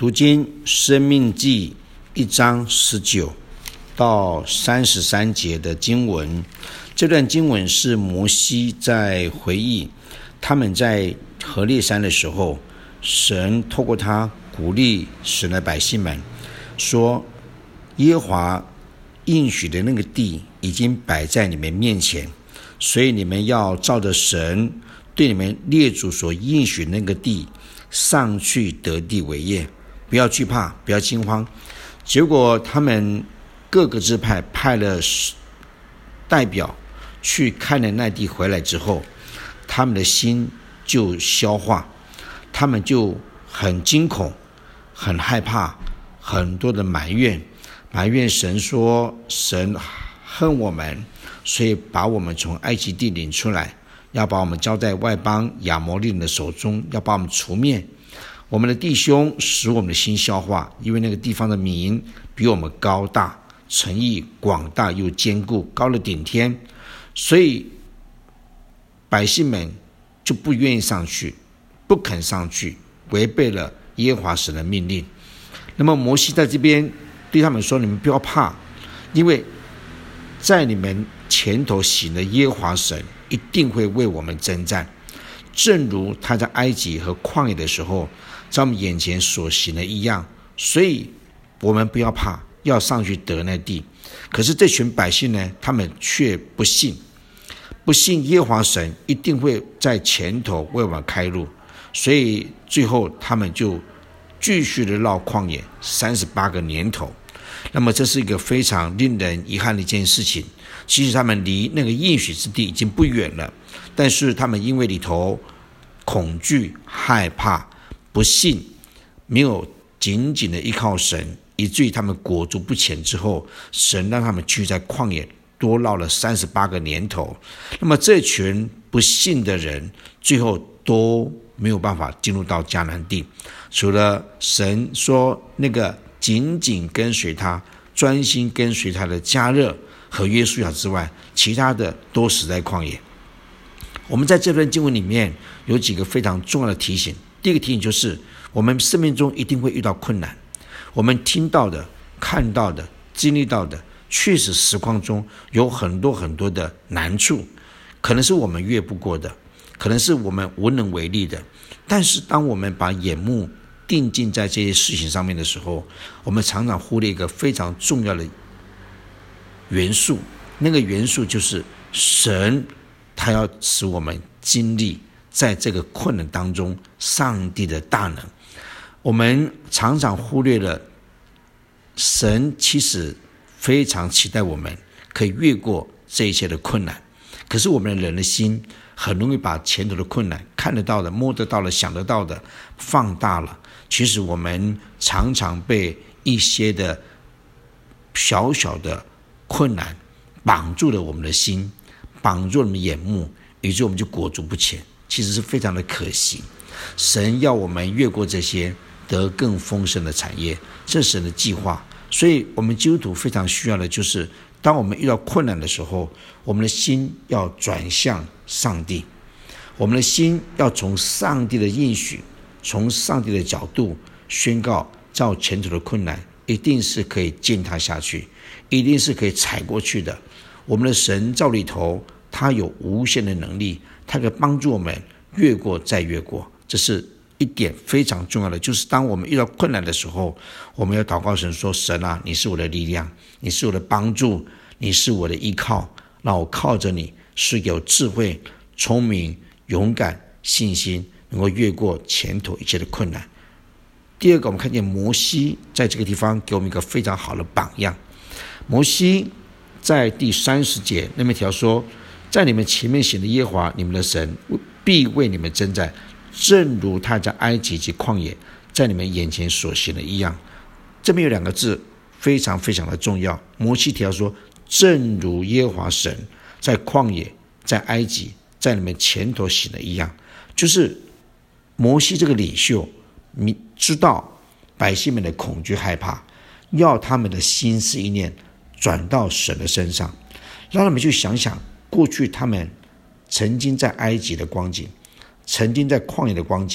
读经申命记1章19到33节的经文，这段经文是摩西在回忆他们在何烈山的时候，神透过他鼓励神的百姓们说，耶和华应许的那个地已经摆在你们面前，所以你们要照着神对你们列祖所应许那个地上去得地为业，不要惧怕，不要惊慌。结果他们各个支派派了代表去看了那地回来之后，他们的心就消化，他们就很惊恐，很害怕，很多的埋怨神说，神恨我们，所以把我们从埃及地领出来，要把我们交在外邦亚摩利人的手中，要把我们除灭。我们的弟兄使我们的心消化，因为那个地方的民比我们高大，城邑广大又坚固，高了顶天，所以百姓们就不愿意上去，不肯上去，违背了耶和华神的命令。那么摩西在这边对他们说，你们不要怕，因为在你们前头行的耶和华神一定会为我们征战，正如他在埃及和旷野的时候在我们眼前所行的一样，所以我们不要怕，要上去得那地。可是这群百姓呢，他们却不信耶和华神一定会在前头为我们开路，所以最后他们就继续的绕旷野38个年头。那么这是一个非常令人遗憾的一件事情。其实他们离那个应许之地已经不远了，但是他们因为里头恐惧、害怕、不信，没有紧紧的依靠神，以至于他们裹足不前之后，神让他们去在旷野多绕了38个年头。那么这群不信的人最后都没有办法进入到迦南地，除了神说那个紧紧跟随他、专心跟随他的迦勒和约书亚之外，其他的都死在旷野。我们在这段经文里面有几个非常重要的提醒。第一个提醒就是，我们生命中一定会遇到困难，我们听到的、看到的、经历到的，确实实况中有很多很多的难处，可能是我们越不过的，可能是我们无能为力的。但是当我们把眼目定睛在这些事情上面的时候，我们常常忽略一个非常重要的元素，那个元素就是神他要使我们经历在这个困难当中上帝的大能。我们常常忽略了神其实非常期待我们可以越过这一切的困难，可是我们的人的心很容易把前头的困难看得到的、摸得到的、想得到的放大了。其实我们常常被一些的小小的困难绑住了我们的心，绑住了我们的眼目，以致我们就裹足不前，其实是非常的可惜。神要我们越过这些，得更丰盛的产业，这是神的计划。所以我们基督徒非常需要的就是，当我们遇到困难的时候，我们的心要转向上帝，我们的心要从上帝的应许，从上帝的角度宣告，照前头的困难一定是可以践踏下去，一定是可以踩过去的。我们的神照里头他有无限的能力，他可以帮助我们越过再越过。这是一点非常重要的，就是当我们遇到困难的时候，我们要祷告神说，神啊，你是我的力量，你是我的帮助，你是我的依靠，让我靠着你是有智慧、聪明、勇敢、信心，能够越过前头一切的困难。第二个，我们看见摩西在这个地方给我们一个非常好的榜样。摩西在第30节那边条说，在你们前面行的耶和华你们的神必为你们征战，正如他在埃及及旷野在你们眼前所行的一样。这边有2个字非常非常的重要。摩西条说，正如耶和华神在旷野、在埃及在你们前头行的一样，就是摩西这个领袖知道百姓们的恐惧害怕，要他们的心思意念转到神的身上，让他们去想想过去他们曾经在埃及的光景，曾经在旷野的光景，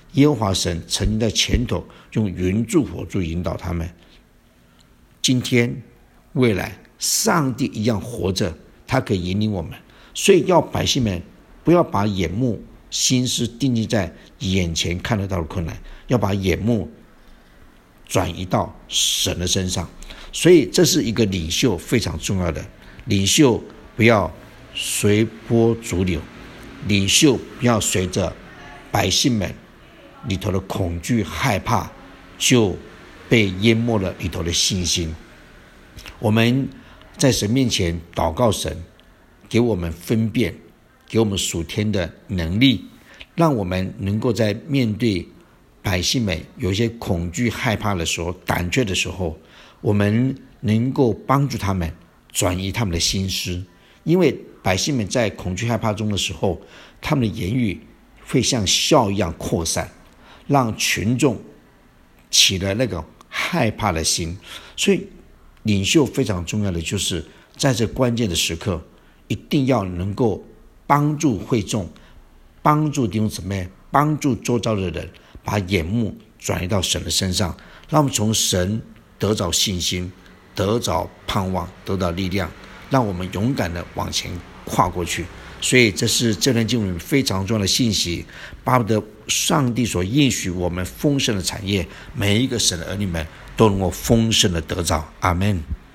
耶和华神曾经在前头用云柱火柱引导他们。今天未来上帝一样活着，他可以引领我们。所以要百姓们不要把眼目心思定睛在眼前看得到的困难，要把眼目转移到神的身上。所以这是一个领袖非常重要的，领袖不要随波逐流，领袖不要随着百姓们里头的恐惧害怕就被淹没了里头的信心。我们在神面前祷告神给我们分辨，给我们属天的能力，让我们能够在面对百姓们有一些恐惧害怕的时候，胆怯的时候，我们能够帮助他们转移他们的心思。因为百姓们在恐惧害怕中的时候，他们的言语会像笑一样扩散，让群众起了那个害怕的心。所以领袖非常重要的就是在这关键的时刻，一定要能够帮助会众，帮助弟兄姊妹，帮助周遭的人，把眼目转移到神的身上，让我们从神得着信心，得着盼望，得到力量，让我们勇敢的往前跨过去。所以这是这段经文非常重要的信息，巴不得上帝所应许我们丰盛的产业，每一个神的儿女们都能够丰盛的得着。阿们。